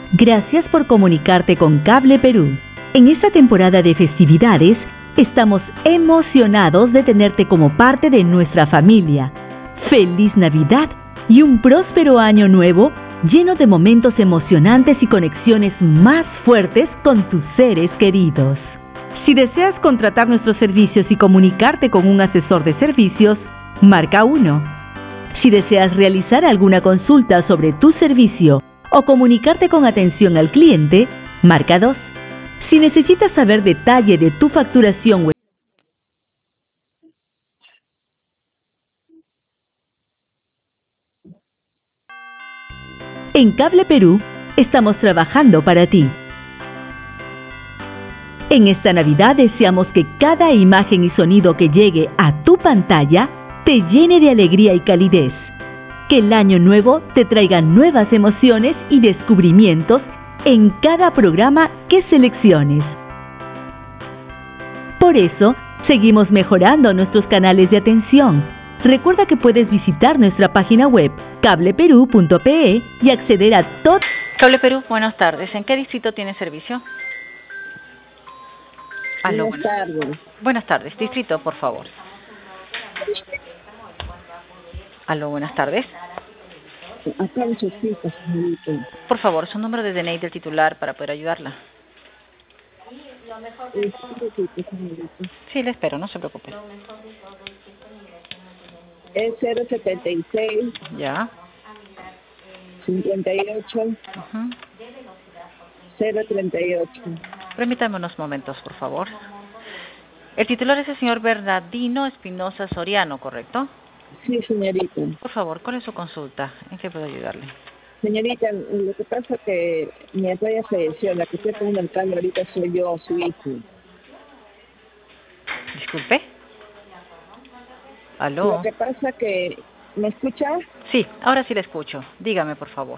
Gracias por comunicarte con Cable Perú. En esta temporada de festividades, estamos emocionados de tenerte como parte de nuestra familia. ¡Feliz Navidad y un próspero año nuevo lleno de momentos emocionantes y conexiones más fuertes con tus seres queridos! Si deseas contratar nuestros servicios y comunicarte con un asesor de servicios, marca 1. Si deseas realizar alguna consulta sobre tu servicio o comunicarte con atención al cliente, marca 2. Si necesitas saber detalle de tu facturación en Cable Perú, estamos trabajando para ti. En esta Navidad deseamos que cada imagen y sonido que llegue a tu pantalla te llene de alegría y calidez. Que el año nuevo te traiga nuevas emociones y descubrimientos en cada programa que selecciones. Por eso, seguimos mejorando nuestros canales de atención. Recuerda que puedes visitar nuestra página web cableperú.pe y acceder a todo. Cable Perú, buenas tardes. ¿En qué distrito tiene servicio? Aló, Buenas tardes. Buenas tardes. Distrito, por favor. Aló, buenas tardes. Acá en Chocita, señorita. Por favor, su número de DNI del titular para poder ayudarla. Sí, le espero, no se preocupe. Es 076 Ya. 58 038. Permítame unos momentos, por favor. El titular es el señor Bernardino Espinosa Soriano, ¿correcto? Sí, señorita. Por favor, ¿cuál es su consulta? ¿En qué puedo ayudarle? Señorita, lo que pasa es que mi abuela falleció, la que está con el cambio ahorita soy yo, su hijo. Disculpe. ¿Aló? Lo que pasa es que, ¿me escucha? Sí, ahora sí le escucho. Dígame, por favor.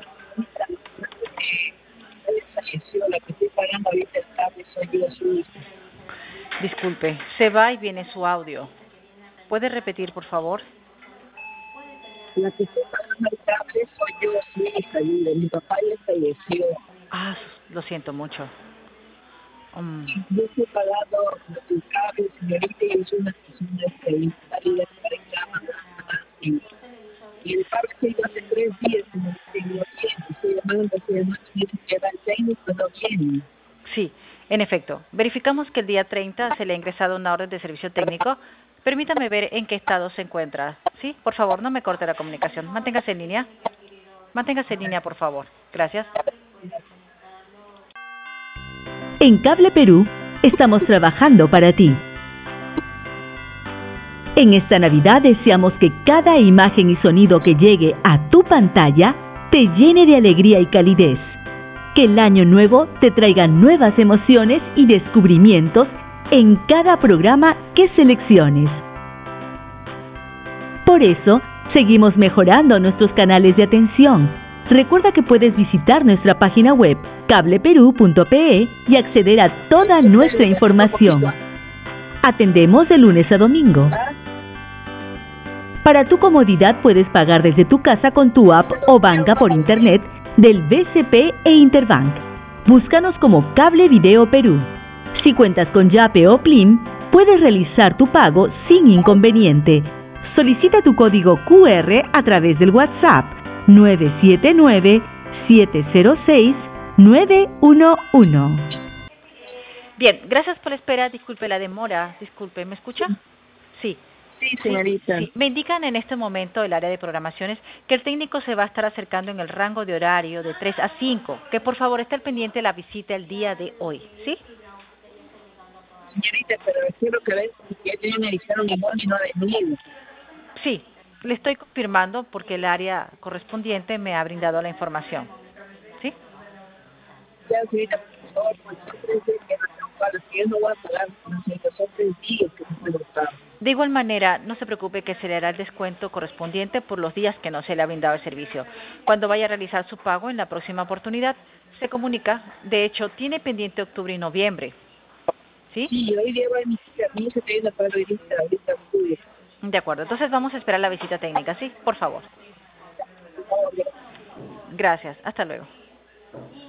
Ella falleció, la que estoy pagando ahorita el cambio soy yo, su hijo. Disculpe, se va y viene su audio. ¿Puede repetir, por favor? La que estoy pagando el cable soy yo, su hija, y mi papá ya falleció. Ah, lo siento mucho. Yo estoy pagando el cable, señorita, y es una persona inválida que reclama y el pago se iba hace 3 días, señorita, y no viene. Estoy llamando, me dicen que va el técnico, no viene. Sí, en efecto. Verificamos que el día 30 se le ha ingresado una orden de servicio técnico. Permítame ver en qué estado se encuentra. Sí, por favor, no me corte la comunicación. Manténgase en línea. Manténgase en línea, por favor. Gracias. En Cable Perú, estamos trabajando para ti. En esta Navidad deseamos que cada imagen y sonido que llegue a tu pantalla te llene de alegría y calidez. Que el año nuevo te traiga nuevas emociones y descubrimientos en cada programa que selecciones. Por eso, seguimos mejorando nuestros canales de atención. Recuerda que puedes visitar nuestra página web cableperú.pe y acceder a toda nuestra información. Atendemos de lunes a domingo. Para tu comodidad puedes pagar desde tu casa con tu app o banca por internet del BCP e Interbank. Búscanos como Cable Video Perú. Si cuentas con Yape o Plim, puedes realizar tu pago sin inconveniente. Solicita tu código QR a través del WhatsApp 979-706-911. Bien, gracias por la espera. Disculpe la demora. Disculpe, ¿me escucha? Sí. Sí, señorita. Sí. Me indican en este momento el área de programaciones que el técnico se va a estar acercando en el rango de horario de 3 a 5. Que por favor esté al pendiente de la visita el día de hoy. ¿Sí? Señorita, pero quiero que vean que ellos me dijeron igual y no ha venido. Sí, le estoy confirmando porque el área correspondiente me ha brindado la información. ¿Sí? Ya, señorita, por favor, pues son 3 días que no pagan, que yo no voy a pagar, señorita, son 3 días que no puedo pagar. De igual manera, no se preocupe que se le hará el descuento correspondiente por los días que no se le ha brindado el servicio. Cuando vaya a realizar su pago en la próxima oportunidad, se comunica. De hecho, tiene pendiente octubre y noviembre. ¿Sí? Sí, hoy día va mi hija te viene a pagar ahorita octubre. De acuerdo, entonces vamos a esperar la visita técnica, ¿sí? Por favor. Gracias, hasta luego.